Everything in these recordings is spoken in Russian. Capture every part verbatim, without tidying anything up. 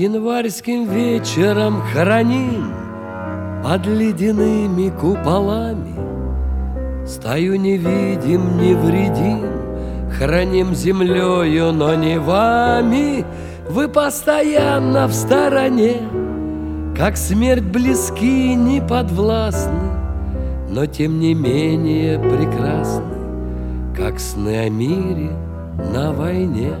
Январским вечером храним под ледяными куполами стаю невидим, невредим, храним землею, но не вами. Вы постоянно в стороне, как смерть близки, не подвластны, но тем не менее прекрасны, как сны о мире на войне.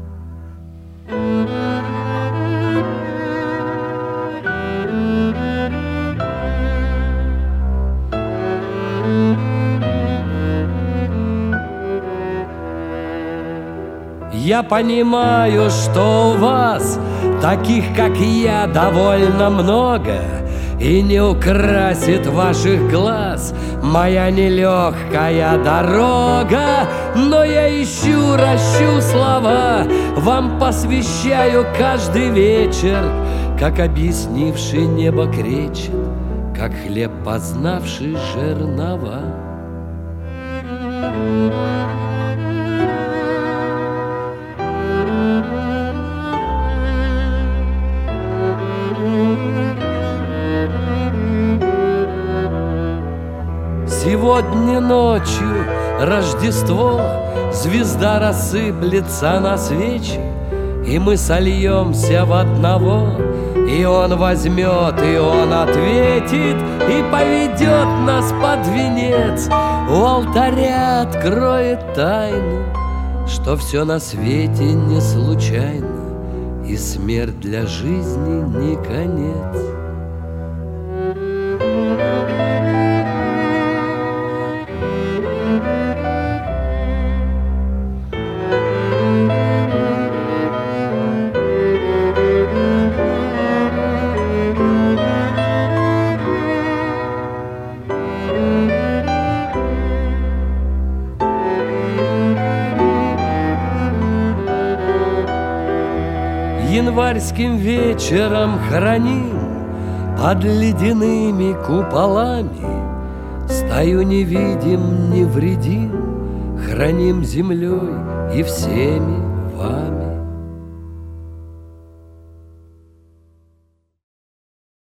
Я понимаю, что у вас таких, как я, довольно много, и не украсит ваших глаз моя нелегкая дорога. Но я ищу, ращу слова, вам посвящаю каждый вечер, как объяснивший небо кречет, как хлеб, познавший жернова. Сегодня ночью Рождество, звезда рассыплется на свечи, и мы сольемся в одного, и он возьмет, и он ответит, и поведет нас под венец. У алтаря откроет тайну, что все на свете не случайно, и смерть для жизни не конец. Январским вечером храним под ледяными куполами стаю невидим, невредим, храним землей и всеми вами.